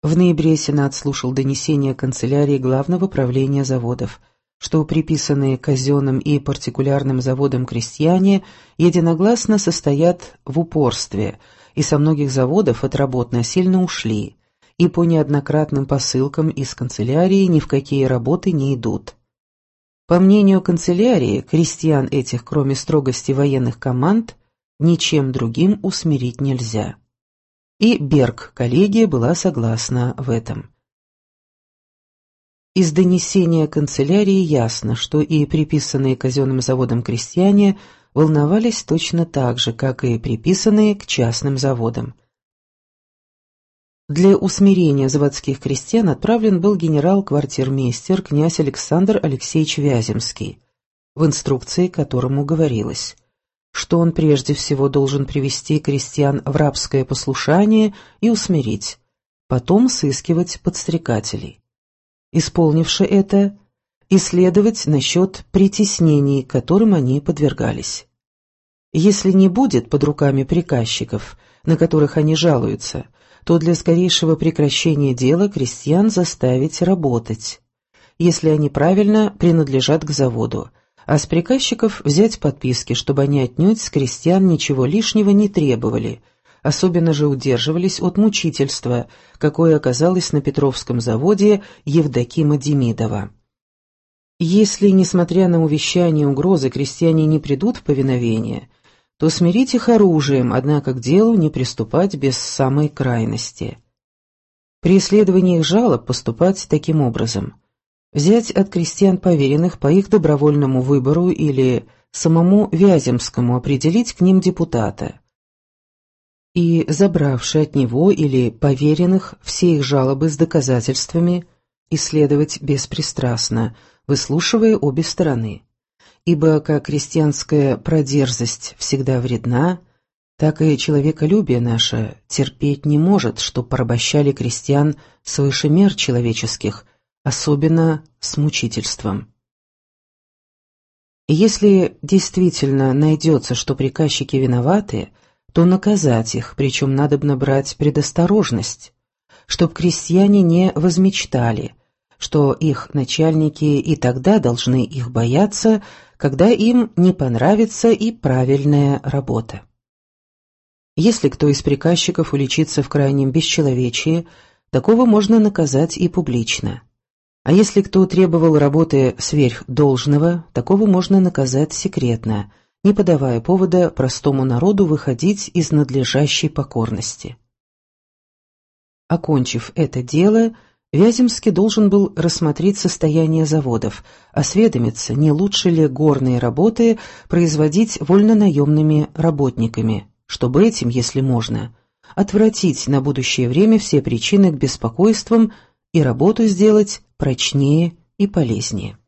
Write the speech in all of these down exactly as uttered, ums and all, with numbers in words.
В ноябре Сенат слушал донесения канцелярии Главного правления заводов, что приписанные казенным и партикулярным заводам крестьяне единогласно состоят в упорстве, и со многих заводов от работ насильно ушли, и по неоднократным посылкам из канцелярии ни в какие работы не идут. По мнению канцелярии, крестьян этих, кроме строгости военных команд, ничем другим усмирить нельзя. И Берг-коллегия была согласна в этом. Из донесения канцелярии ясно, что и приписанные казенным заводам крестьяне волновались точно так же, как и приписанные к частным заводам. Для усмирения заводских крестьян отправлен был генерал-квартирмейстер князь Александр Алексеевич Вяземский, в инструкции которому говорилось, что он прежде всего должен привести крестьян в рабское послушание и усмирить, потом сыскивать подстрекателей. Исполнивши это, исследовать насчет притеснений, которым они подвергались. Если не будет под руками приказчиков, на которых они жалуются, то для скорейшего прекращения дела крестьян заставить работать, если они правильно принадлежат к заводу, а с приказчиков взять подписки, чтобы они отнюдь с крестьян ничего лишнего не требовали, особенно же удерживались от мучительства, какое оказалось на Петровском заводе Евдокима Демидова. Если, несмотря на увещания и угрозы, крестьяне не придут в повиновение, то смирить их оружием, однако к делу не приступать без самой крайности. При исследовании их жалоб поступать таким образом: взять от крестьян поверенных по их добровольному выбору или самому Вяземскому определить к ним депутата, и, забравши от него или поверенных все их жалобы с доказательствами, исследовать беспристрастно, выслушивая обе стороны. Ибо как крестьянская продерзость всегда вредна, так и человеколюбие наше терпеть не может, чтоб порабощали крестьян свыше мер человеческих, особенно с мучительством. И если действительно найдется, что приказчики виноваты, то наказать их, причем надобно брать предосторожность, чтоб крестьяне не возмечтали, что их начальники и тогда должны их бояться, когда им не понравится и правильная работа. Если кто из приказчиков уличится в крайнем бесчеловечии, такого можно наказать и публично. А если кто требовал работы сверх должного, такого можно наказать секретно, не подавая повода простому народу выходить из надлежащей покорности. Окончив это дело, Вяземский должен был рассмотреть состояние заводов, осведомиться, не лучше ли горные работы производить вольнонаемными работниками, чтобы этим, если можно, отвратить на будущее время все причины к беспокойствам и работу сделать прочнее и полезнее.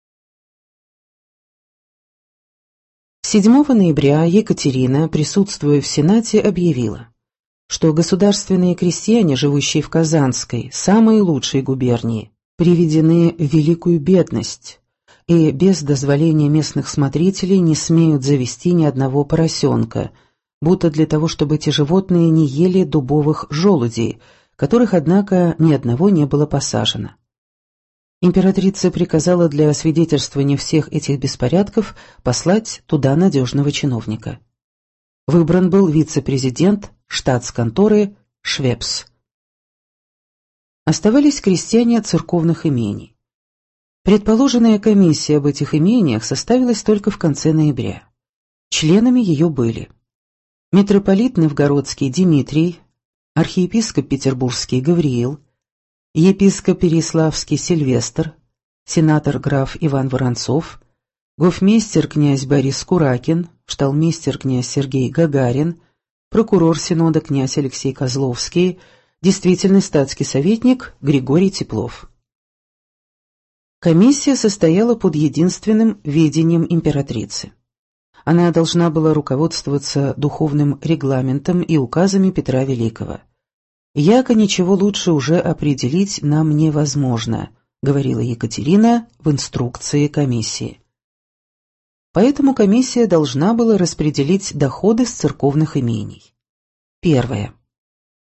седьмого ноября Екатерина, присутствуя в Сенате, объявила, что государственные крестьяне, живущие в Казанской, самой лучшей губернии, приведены в великую бедность и без дозволения местных смотрителей не смеют завести ни одного поросенка, будто для того, чтобы эти животные не ели дубовых желудей, которых, однако, ни одного не было посажено. Императрица приказала для освидетельствования всех этих беспорядков послать туда надежного чиновника. Выбран был вице-президент штатсконторы Швепс. Оставались крестьяне церковных имений. Предположенная комиссия об этих имениях составилась только в конце ноября. Членами ее были митрополит Новгородский Дмитрий, архиепископ Петербургский Гавриил, епископ Переяславский Сильвестр, сенатор граф Иван Воронцов, гофмейстер князь Борис Куракин, шталмейстер князь Сергей Гагарин, прокурор Синода князь Алексей Козловский, действительный статский советник Григорий Теплов. Комиссия состояла под единственным ведением императрицы. Она должна была руководствоваться духовным регламентом и указами Петра Великого. «Яко ничего лучше уже определить нам невозможно», — говорила Екатерина в инструкции комиссии. Поэтому комиссия должна была распределить доходы с церковных имений. Первое.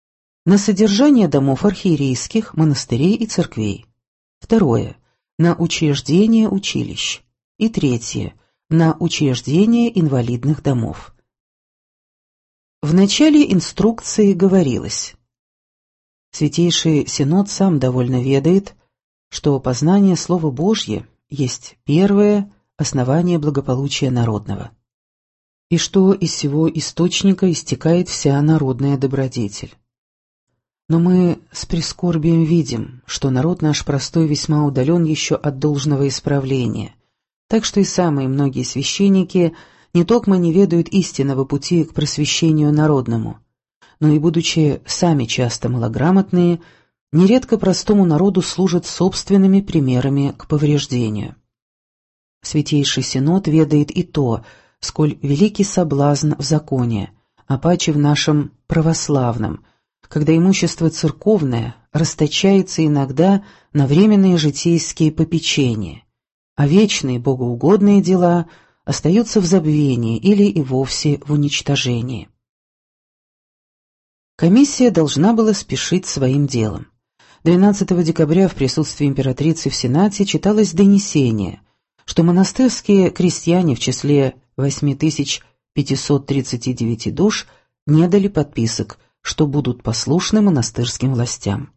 На содержание домов архиерейских, монастырей и церквей. Второе. На учреждение училищ. И третье. На учреждение инвалидных домов. В начале инструкции говорилось: Святейший Синод сам довольно ведает, что познание Слова Божье есть первое основание благополучия народного, и что из сего источника истекает вся народная добродетель. Но мы с прискорбием видим, что народ наш простой весьма удален еще от должного исправления, так что и самые многие священники не токмо не ведают истинного пути к просвещению народному, но и, будучи сами часто малограмотные, нередко простому народу служат собственными примерами к повреждению. Святейший Синод ведает и то, сколь великий соблазн в законе, а паче в нашем православном, когда имущество церковное расточается иногда на временные житейские попечения, а вечные богоугодные дела остаются в забвении или и вовсе в уничтожении. Комиссия должна была спешить своим делом. двенадцатого декабря в присутствии императрицы в Сенате читалось донесение, что монастырские крестьяне в числе восемь тысяч пятьсот тридцать девять душ не дали подписок, что будут послушны монастырским властям.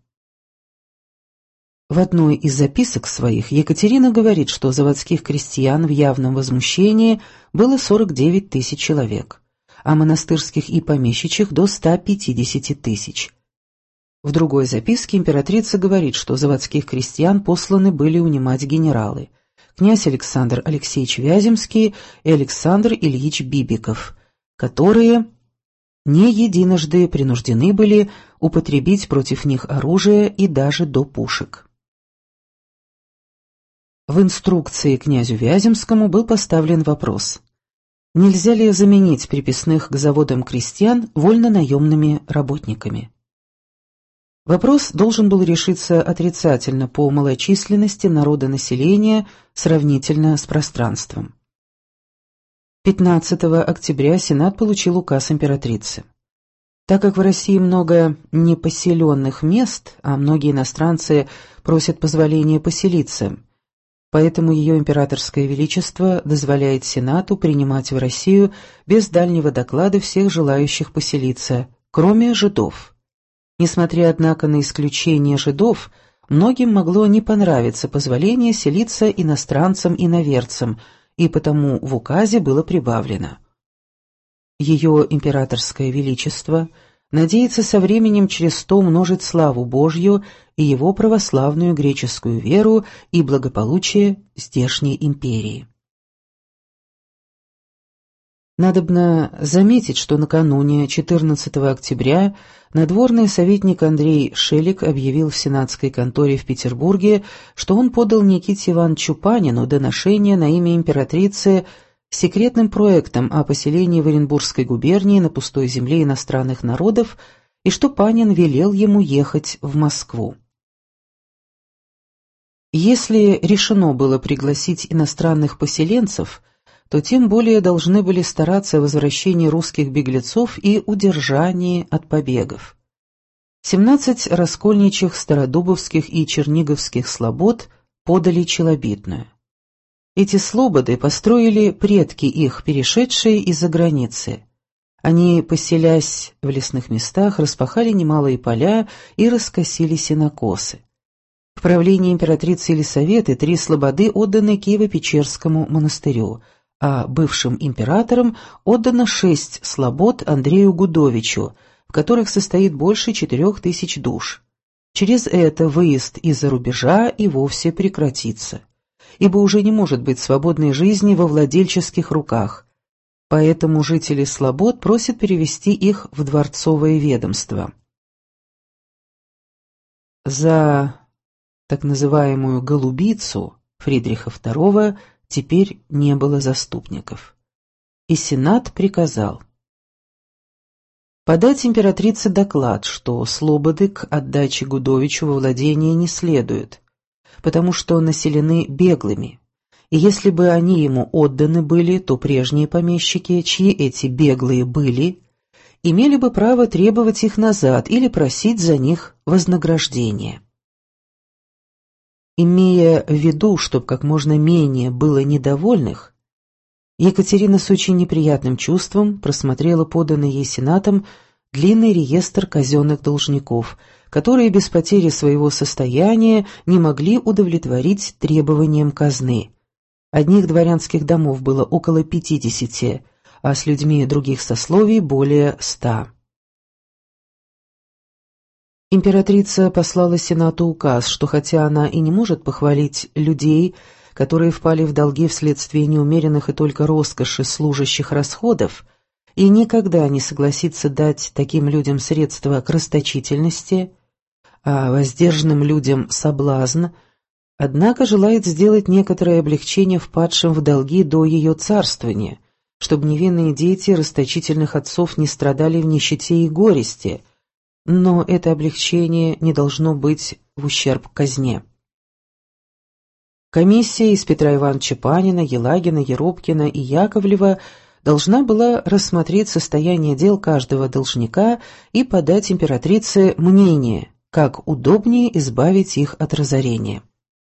В одной из записок своих Екатерина говорит, что заводских крестьян в явном возмущении было сорок девять тысяч человек, а монастырских и помещичьих до ста пятидесяти тысяч. В другой записке императрица говорит, что заводских крестьян посланы были унимать генералы, князь Александр Алексеевич Вяземский и Александр Ильич Бибиков, которые не единожды принуждены были употребить против них оружие и даже до пушек. В инструкции князю Вяземскому был поставлен вопрос: нельзя ли заменить приписных к заводам крестьян вольно-наемными работниками? Вопрос должен был решиться отрицательно по малочисленности народонаселения сравнительно с пространством. пятнадцатого октября Сенат получил указ императрицы. Так как в России много непоселенных мест, а многие иностранцы просят позволения поселиться, поэтому ее императорское величество дозволяет Сенату принимать в Россию без дальнего доклада всех желающих поселиться, кроме жидов. Несмотря, однако, на исключение жидов, многим могло не понравиться позволение селиться иностранцам-иноверцам, и потому в указе было прибавлено: ее императорское величество надеется со временем через то умножить славу Божью и его православную греческую веру и благополучие здешней империи. Надобно заметить, что накануне четырнадцатого октября надворный советник Андрей Шелик объявил в сенатской конторе в Петербурге, что он подал Никите Ивановичу Панину доношение на имя императрицы секретным проектом о поселении в Оренбургской губернии на пустой земле иностранных народов, и что Панин велел ему ехать в Москву. Если решено было пригласить иностранных поселенцев, то тем более должны были стараться о возвращении русских беглецов и удержании от побегов. семнадцать раскольничьих стародубовских и черниговских слобод подали челобитную. Эти слободы построили предки их, перешедшие из-за границы. Они, поселясь в лесных местах, распахали немалые поля и раскосили сенокосы. В правлении императрицы Елисаветы три слободы отданы Киево-Печерскому монастырю, а бывшим императорам отдано шесть слобод Андрею Гудовичу, в которых состоит больше четырех тысяч душ. Через это выезд из-за рубежа и вовсе прекратится, ибо уже не может быть свободной жизни во владельческих руках, поэтому жители слобод просят перевести их в дворцовое ведомство. За так называемую «голубицу» Фридриха второго теперь не было заступников. И Сенат приказал подать императрице доклад, что слободы к отдаче Гудовичу во владение не следует, потому что населены беглыми, и если бы они ему отданы были, то прежние помещики, чьи эти беглые были, имели бы право требовать их назад или просить за них вознаграждение. Имея в виду, чтобы как можно менее было недовольных, Екатерина с очень неприятным чувством просмотрела поданный ей Сенатом длинный реестр казенных должников, которые без потери своего состояния не могли удовлетворить требованиям казны. Одних дворянских домов было около пятидесяти, а с людьми других сословий более ста. Императрица послала Сенату указ, что хотя она и не может похвалить людей, которые впали в долги вследствие неумеренных и только роскоши служащих расходов, и никогда не согласится дать таким людям средства к расточительности, а воздержанным людям соблазн, однако желает сделать некоторое облегчение впадшим в долги до ее царствования, чтобы невинные дети расточительных отцов не страдали в нищете и горести, но это облегчение не должно быть в ущерб казне. Комиссия из Петра Ивановича Панина, Елагина, Еропкина и Яковлева должна была рассмотреть состояние дел каждого должника и подать императрице мнение, как удобнее избавить их от разорения.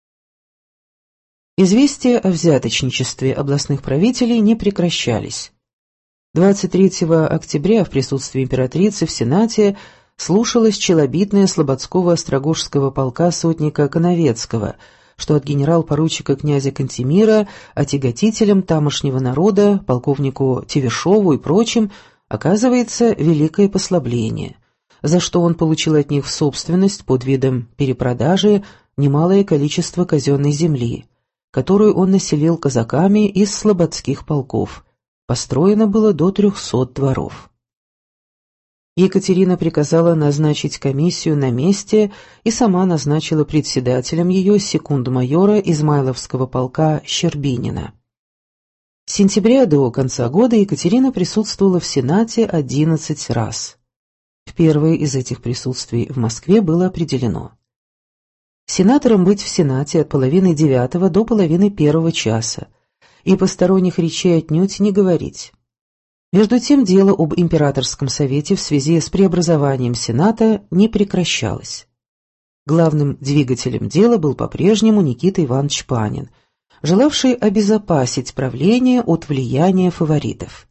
Известия о взяточничестве областных правителей не прекращались. двадцать третьего октября в присутствии императрицы в Сенате слушалось челобитное Слободского Острогожского полка сотника Коновецкого, что от генерал-поручика князя Кантемира отяготителям тамошнего народа, полковнику Тевешову и прочим, оказывается великое послабление, за что он получил от них в собственность под видом перепродажи немалое количество казенной земли, которую он населил казаками из слободских полков. Построено было до трехсот дворов. Екатерина приказала назначить комиссию на месте и сама назначила председателем ее секунд-майора Измайловского полка Щербинина. С сентября до конца года Екатерина присутствовала в Сенате одиннадцать раз. В первое из этих присутствий в Москве было определено: сенаторам быть в Сенате от половины девятого до половины первого часа и посторонних речей отнюдь не говорить. Между тем дело об императорском совете в связи с преобразованием Сената не прекращалось. Главным двигателем дела был по-прежнему Никита Иванович Панин, желавший обезопасить правление от влияния фаворитов.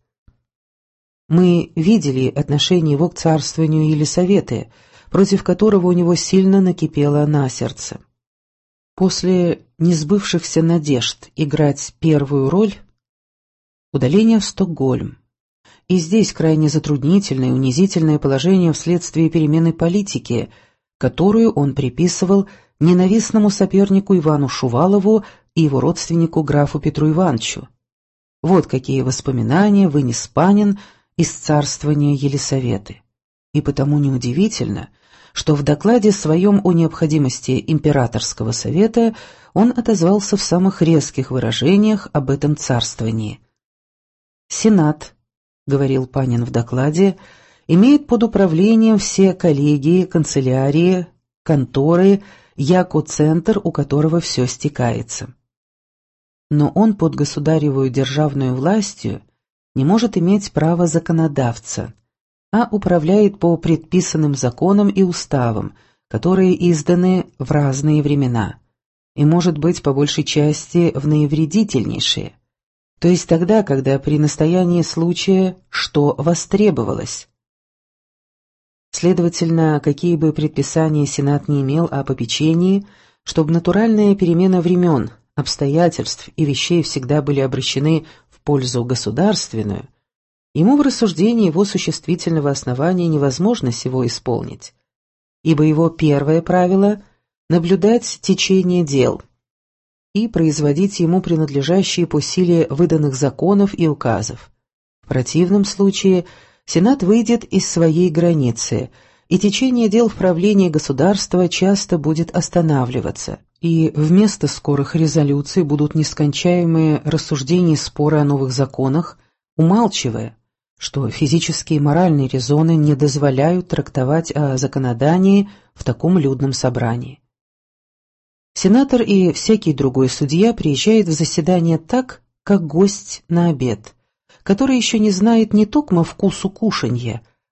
Мы видели отношение его к царствованию Елисаветы, против которого у него сильно накипело на сердце. После несбывшихся надежд играть первую роль — удаление в Стокгольм. И здесь крайне затруднительное и унизительное положение вследствие перемены политики, которую он приписывал ненавистному сопернику Ивану Шувалову и его родственнику графу Петру Ивановичу. Вот какие воспоминания вынес Панин из царствования Елисаветы. И потому неудивительно, что в докладе своем о необходимости императорского совета он отозвался в самых резких выражениях об этом царствовании. «Сенат», — говорил Панин в докладе, — «имеет под управлением все коллегии, канцелярии, конторы, яко центр, у которого все стекается. Но он под государевую державную властью не может иметь права законодавца, а управляет по предписанным законам и уставам, которые изданы в разные времена, и, может быть, по большей части в наивредительнейшие, то есть тогда, когда при настоянии случая что востребовалось. Следовательно, какие бы предписания Сенат не имел о попечении, чтобы натуральная перемена времен, обстоятельств и вещей всегда были обращены в пользу государственную, ему в рассуждении его существительного основания невозможно сего исполнить, ибо его первое правило — наблюдать течение дел и производить ему принадлежащие по силе выданных законов и указов. В противном случае Сенат выйдет из своей границы, и течение дел в правлении государства часто будет останавливаться, и вместо скорых резолюций будут нескончаемые рассуждения и споры о новых законах, умалчивая, что физические и моральные резоны не дозволяют трактовать о законодании в таком людном собрании. Сенатор и всякий другой судья приезжает в заседание так, как гость на обед, который еще не знает не токмо вкусу кушанья,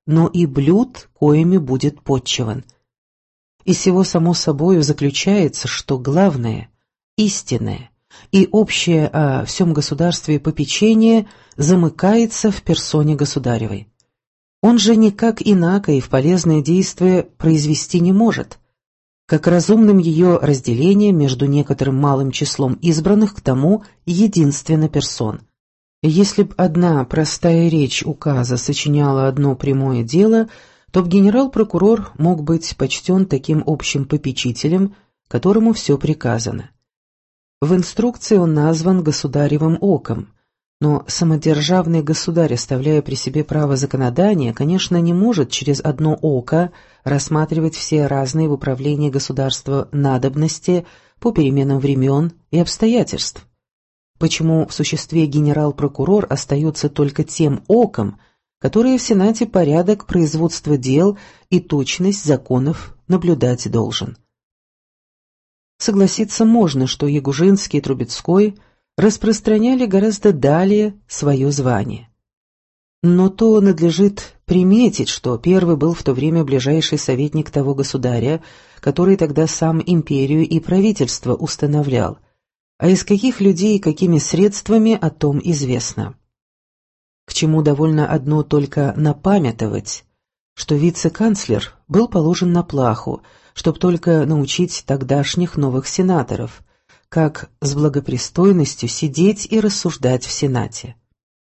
но и блюд, коими будет подчеван. Из всего само собою заключается, что главное, истинное и общее о всем государстве попечение замыкается в персоне государевой. Он же никак инако и в полезное действие произвести не может, как разумным ее разделением между некоторым малым числом избранных к тому единственно персон. Если б одна простая речь указа сочиняла одно прямое дело, то б генерал-прокурор мог быть почтен таким общим попечителем, которому все приказано. В инструкции он назван государевым оком, но самодержавный государь, оставляя при себе право законодания, конечно, не может через одно око рассматривать все разные в управлении государства надобности по переменам времен и обстоятельств. Почему в существе генерал-прокурор остается только тем оком, которое в Сенате порядок производства дел и точность законов наблюдать должен. Согласиться можно, что Ягужинский и Трубецкой распространяли гораздо далее свое звание. Но то надлежит приметить, что первый был в то время ближайший советник того государя, который тогда сам империю и правительство устанавливал, а из каких людей и какими средствами о том известно. К чему довольно одно только напамятовать, что вице-канцлер был положен на плаху, чтоб только научить тогдашних новых сенаторов, как с благопристойностью сидеть и рассуждать в Сенате.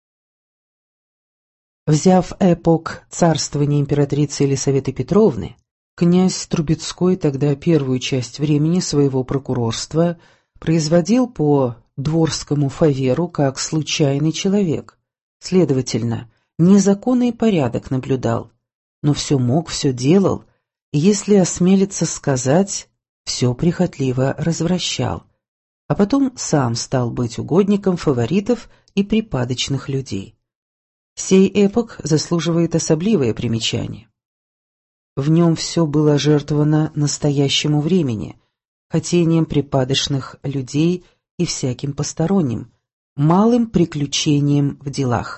Взяв эпох царствования императрицы Елисаветы Петровны, князь Трубецкой тогда первую часть времени своего прокурорства производил по дворскому фаверу как случайный человек, следовательно, незаконный порядок наблюдал, но все мог, все делал, и, если осмелиться сказать, все прихотливо развращал, а потом сам стал быть угодником фаворитов и припадочных людей. Сей эпох заслуживает особливое примечание. В нем все было жертвовано настоящему времени, хотением припадочных людей и всяким посторонним, малым приключением в делах.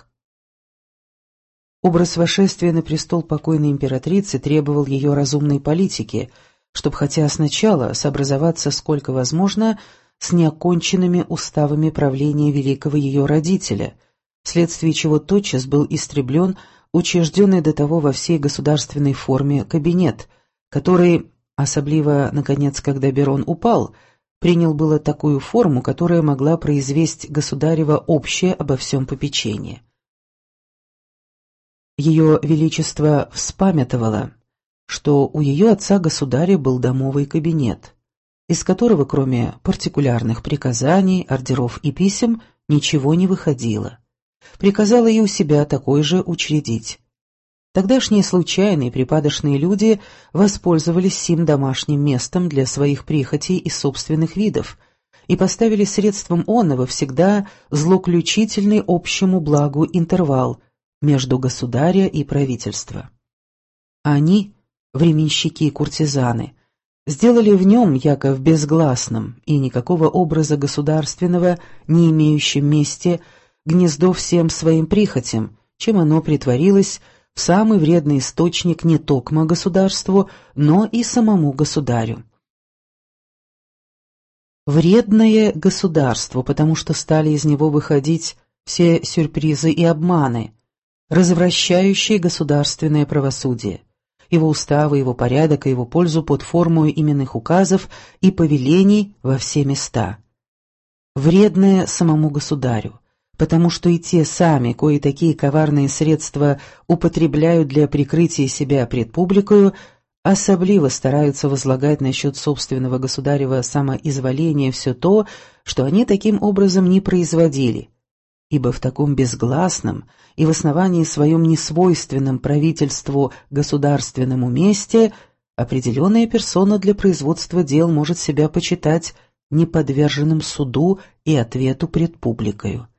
Образ восшествия на престол покойной императрицы требовал ее разумной политики, чтобы хотя сначала сообразоваться сколько возможно с неоконченными уставами правления великого ее родителя, вследствие чего тотчас был истреблен учрежденный до того во всей государственной форме кабинет, который, особливо, наконец, когда Берон упал, принял было такую форму, которая могла произвести государево общее обо всем попечение. Ее Величество вспамятовало, что у ее отца-государя был домовый кабинет, из которого, кроме партикулярных приказаний, ордеров и писем, ничего не выходило. Приказала и у себя такой же учредить. Тогдашние случайные припадочные люди воспользовались сим домашним местом для своих прихотей и собственных видов и поставили средством оного всегда злоключительный общему благу интервал между государя и правительства. Они, временщики и куртизаны, сделали в нем, яков безгласном и никакого образа государственного не имеющем месте, гнездо всем своим прихотям, чем оно притворилось в самый вредный источник не токмо государству, но и самому государю. Вредное государству, потому что стали из него выходить все сюрпризы и обманы, развращающие государственное правосудие, его уставы, его порядок и его пользу под формой именных указов и повелений во все места. Вредное самому государю, потому что и те сами, кои такие коварные средства употребляют для прикрытия себя пред публикою, особливо стараются возлагать насчет собственного государева самоизволения все то, что они таким образом не производили, ибо в таком безгласном и в основании своем несвойственном правительству государственному месте определенная персона для производства дел может себя почитать неподверженным суду и ответу пред публикою.